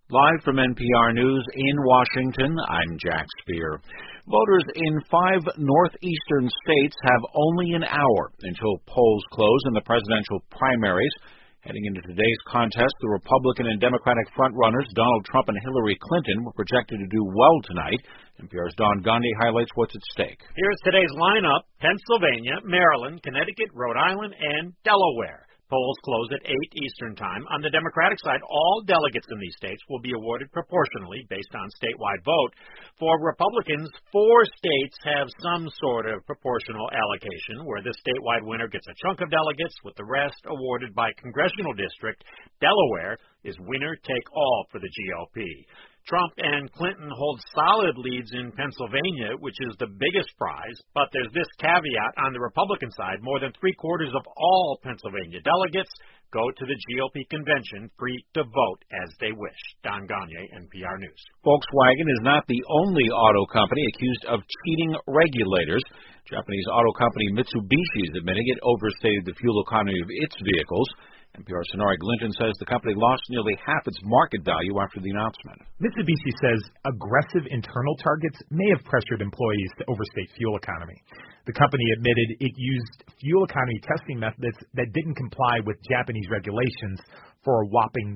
Live from NPR News in Washington, I'm Jack Speer. Voters in 5 northeastern states have only an hour until polls close in the presidential primaries. Heading into today's contest, the Republican and Democratic frontrunners Donald Trump and Hillary Clinton were projected to do well tonight. NPR's Don Gandhi highlights what's at stake. Here's today's lineup: Pennsylvania, Maryland, Connecticut, Rhode Island, and Delaware. Polls close at 8 Eastern Time. On the Democratic side, all delegates in these states will be awarded proportionally based on statewide vote. For Republicans, 4 states have some sort of proportional allocation, where the statewide winner gets a chunk of delegates, with the rest awarded by congressional district. Delaware is winner-take-all for the GOP. Trump and Clinton hold solid leads in Pennsylvania, which is the biggest prize, but there's this caveat on the Republican side: more than 3/4 of all Pennsylvania delegates go to the GOP convention free to vote as they wish. Don Gandhi, NPR News. Volkswagen is not the only auto company accused of cheating regulators. Japanese auto company Mitsubishi is admitting it overstated the fuel economy of its vehicles. NPR's Sonari Glinton says the company lost nearly half its market value after the announcement. Mitsubishi says aggressive internal targets may have pressured employees to overstate fuel economy. The company admitted it used fuel economy testing methods that didn't comply with Japanese regulations for a whopping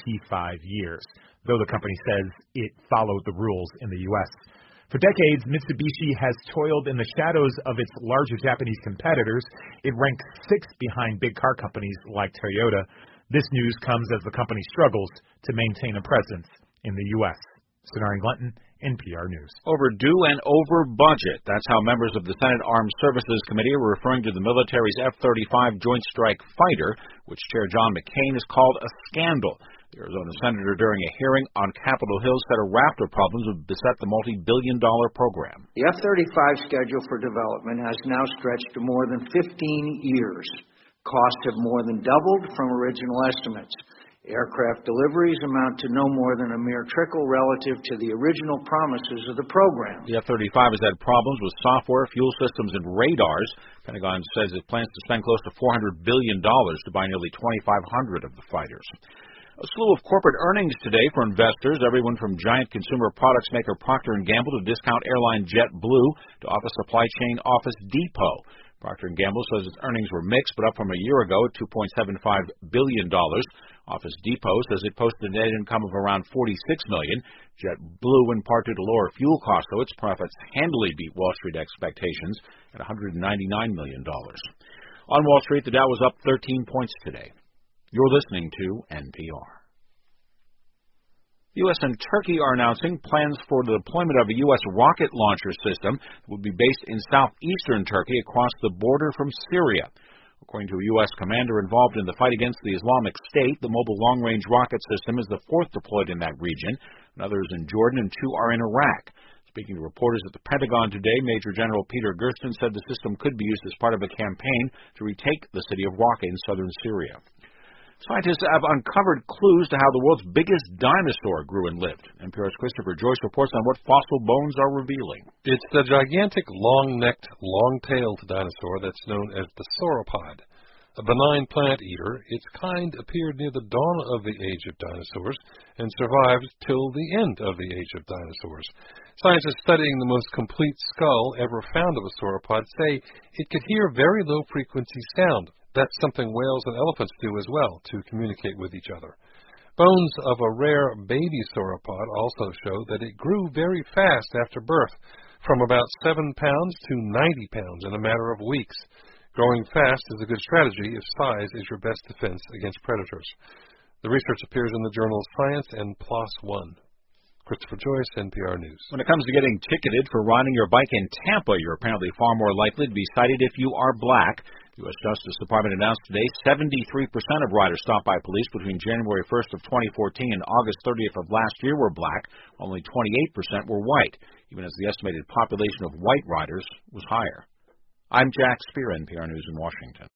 25 years, though the company says it followed the rules in the U.S. For decades, Mitsubishi has toiled in the shadows of its larger Japanese competitors. It ranks 6th behind big car companies like Toyota. This news comes as the company struggles to maintain a presence in the U.S. Sonari Glinton, NPR News. Overdue and over budget. That's how members of the Senate Armed Services Committee are referring to the military's F-35 Joint Strike Fighter, which Chair John McCain has called a scandal. The Arizona senator, during a hearing on Capitol Hill, said a raft of problems would beset the multi-billion-dollar program. The F-35 schedule for development has now stretched to more than 15 years. Costs have more than doubled from original estimates. Aircraft deliveries amount to no more than a mere trickle relative to the original promises of the program. The F-35 has had problems with software, fuel systems, and radars. Pentagon says it plans to spend close to $400 billion to buy nearly 2,500 of the fighters. A slew of corporate earnings today for investors, everyone from giant consumer products maker Procter & Gamble to discount airline JetBlue to office supply chain Office Depot. Procter & Gamble says its earnings were mixed, but up from a year ago at $2.75 billion. Office Depot says it posted a net income of around $46 million. JetBlue, in part due to lower fuel costs, though its profits handily beat Wall Street expectations at $199 million. On Wall Street, the Dow was up 13 points today. You're listening to NPR. The U.S. and Turkey are announcing plans for the deployment of a U.S. rocket launcher system that would be based in southeastern Turkey across the border from Syria. According to a U.S. commander involved in the fight against the Islamic State, the mobile long-range rocket system is the 4th deployed in that region. Another is in Jordan, and 2 are in Iraq. Speaking to reporters at the Pentagon today, Major General Peter Gersten said the system could be used as part of a campaign to retake the city of Raqqa in southern Syria. Scientists have uncovered clues to how the world's biggest dinosaur grew and lived. NPR's Christopher Joyce reports on what fossil bones are revealing. It's the gigantic, long-necked, long-tailed dinosaur that's known as the sauropod. A benign plant eater, its kind appeared near the dawn of the age of dinosaurs and survived till the end of the age of dinosaurs. Scientists studying the most complete skull ever found of a sauropod say it could hear very low-frequency sound. That's something whales and elephants do as well, to communicate with each other. Bones of a rare baby sauropod also show that it grew very fast after birth, from about 7 pounds to 90 pounds in a matter of weeks. Growing fast is a good strategy if size is your best defense against predators. The research appears in the journals Science and PLOS One. Christopher Joyce, NPR News. When it comes to getting ticketed for riding your bike in Tampa, you're apparently far more likely to be cited if you are black. The U.S. Justice Department announced today 73% of riders stopped by police between January 1st of 2014 and August 30th of last year were black. Only 28% were white, even as the estimated population of white riders was higher. I'm Jack Speer, NPR News in Washington.